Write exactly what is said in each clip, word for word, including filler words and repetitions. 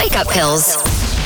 Wake up pills.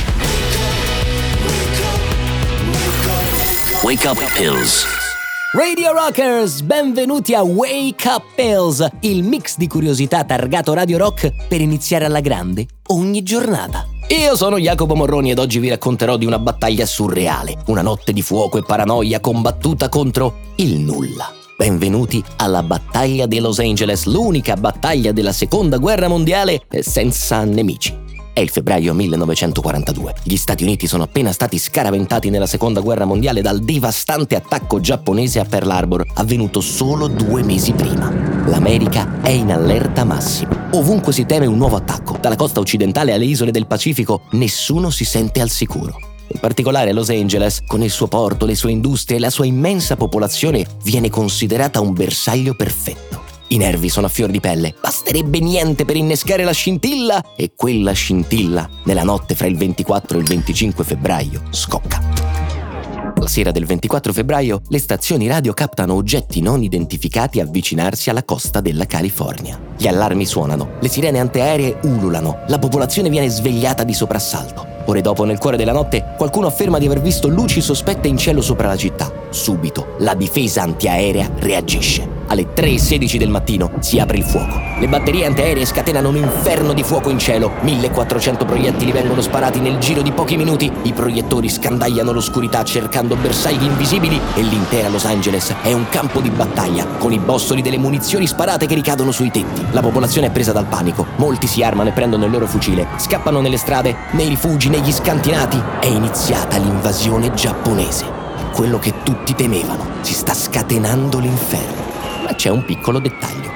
Wake up pills. Radio Rockers, benvenuti a Wake Up Pills, il mix di curiosità targato Radio Rock per iniziare alla grande ogni giornata. Io sono Jacopo Morroni ed oggi vi racconterò di una battaglia surreale, una notte di fuoco e paranoia combattuta contro il nulla. Benvenuti alla battaglia di Los Angeles, l'unica battaglia della seconda guerra mondiale senza nemici. È il febbraio millenovecentoquarantadue. Gli Stati Uniti sono appena stati scaraventati nella seconda guerra mondiale dal devastante attacco giapponese a Pearl Harbor, avvenuto solo due mesi prima. L'America è in allerta massima. Ovunque si teme un nuovo attacco. Dalla costa occidentale alle isole del Pacifico, nessuno si sente al sicuro. In particolare Los Angeles, con il suo porto, le sue industrie e la sua immensa popolazione, viene considerata un bersaglio perfetto. I nervi sono a fior di pelle, basterebbe niente per innescare la scintilla e quella scintilla, nella notte fra il ventiquattro e il venticinque febbraio, scocca. La sera del ventiquattro febbraio, le stazioni radio captano oggetti non identificati avvicinarsi alla costa della California. Gli allarmi suonano, le sirene antiaeree ululano, la popolazione viene svegliata di soprassalto. Ore dopo, nel cuore della notte, qualcuno afferma di aver visto luci sospette in cielo sopra la città. Subito, la difesa antiaerea reagisce. Alle tre e sedici del mattino si apre il fuoco. Le batterie antiaeree scatenano un inferno di fuoco in cielo. millequattrocento proiettili vengono sparati nel giro di pochi minuti. I proiettori scandagliano l'oscurità cercando bersagli invisibili e l'intera Los Angeles è un campo di battaglia, con i bossoli delle munizioni sparate che ricadono sui tetti. La popolazione è presa dal panico. Molti si armano e prendono il loro fucile. Scappano nelle strade, nei rifugi, negli scantinati. È iniziata l'invasione giapponese. Quello che tutti temevano. Si sta scatenando l'inferno. Ma c'è un piccolo dettaglio.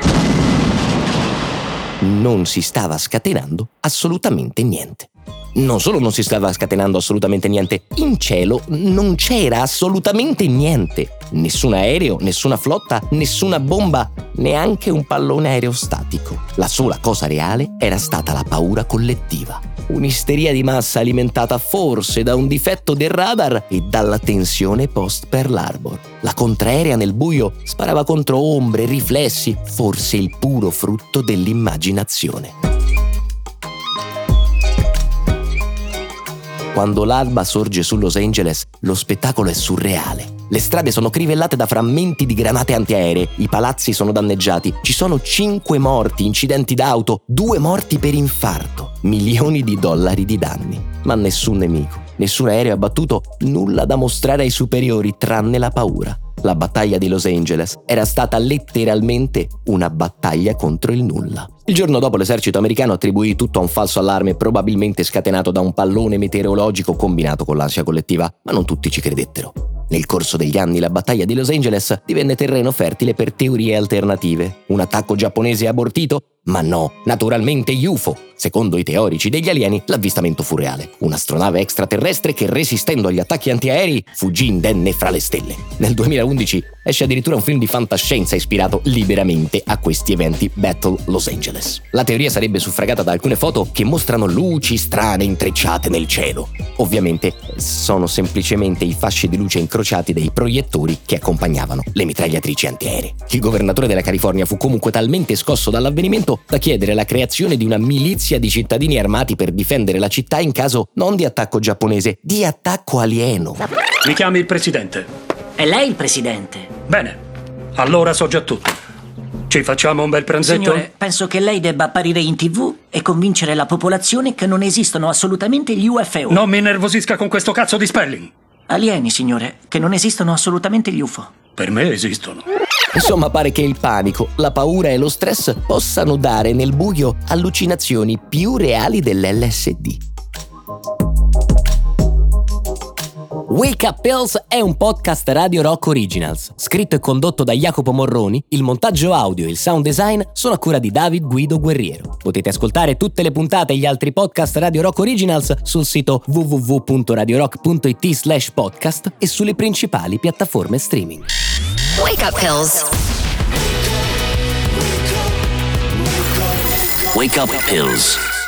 Non si stava scatenando assolutamente niente. Non solo non si stava scatenando assolutamente niente, in cielo non c'era assolutamente niente. Nessun aereo, nessuna flotta, nessuna bomba, neanche un pallone aerostatico. La sola cosa reale era stata la paura collettiva. Un'isteria di massa alimentata forse da un difetto del radar e dalla tensione post Pearl Harbor. La contraerea nel buio sparava contro ombre, riflessi, forse il puro frutto dell'immaginazione. Quando l'alba sorge su Los Angeles, lo spettacolo è surreale. Le strade sono crivellate da frammenti di granate antiaeree, i palazzi sono danneggiati, ci sono cinque morti, incidenti d'auto, due morti per infarto, milioni di dollari di danni. Ma nessun nemico, nessun aereo abbattuto, nulla da mostrare ai superiori tranne la paura. La battaglia di Los Angeles era stata letteralmente una battaglia contro il nulla. Il giorno dopo l'esercito americano attribuì tutto a un falso allarme probabilmente scatenato da un pallone meteorologico combinato con l'ansia collettiva, ma non tutti ci credettero. Nel corso degli anni la battaglia di Los Angeles divenne terreno fertile per teorie alternative. Un attacco giapponese abortito? Ma no, naturalmente U F O. Secondo i teorici degli alieni, l'avvistamento fu reale. Un'astronave extraterrestre che, resistendo agli attacchi antiaerei, fuggì indenne fra le stelle. Nel duemilaundici esce addirittura un film di fantascienza ispirato liberamente a questi eventi, Battle Los Angeles. La teoria sarebbe suffragata da alcune foto che mostrano luci strane intrecciate nel cielo. Ovviamente sono semplicemente i fasci di luce incrociati dei proiettori che accompagnavano le mitragliatrici antiaeree. Il governatore della California fu comunque talmente scosso dall'avvenimento da chiedere la creazione di una milizia di cittadini armati per difendere la città in caso non di attacco giapponese, di attacco alieno. Mi chiami il presidente. È lei il presidente? Bene, allora so già tutto. Ci facciamo un bel pranzetto? Signore, penso che lei debba apparire in tivù e convincere la popolazione che non esistono assolutamente gli U F O. Non mi innervosisca con questo cazzo di spelling. Alieni, signore, che non esistono assolutamente gli U F O. Per me esistono. Insomma, pare che il panico, la paura e lo stress possano dare nel buio allucinazioni più reali dell'L S D. Wake Up Pills è un podcast Radio Rock Originals, scritto e condotto da Jacopo Morroni. Il montaggio audio e il sound design sono a cura di David Guido Guerriero. Potete ascoltare tutte le puntate e gli altri podcast Radio Rock Originals sul sito w w w punto radio rock punto i t slash podcast e sulle principali piattaforme streaming. Wake up pills. Wake up pills.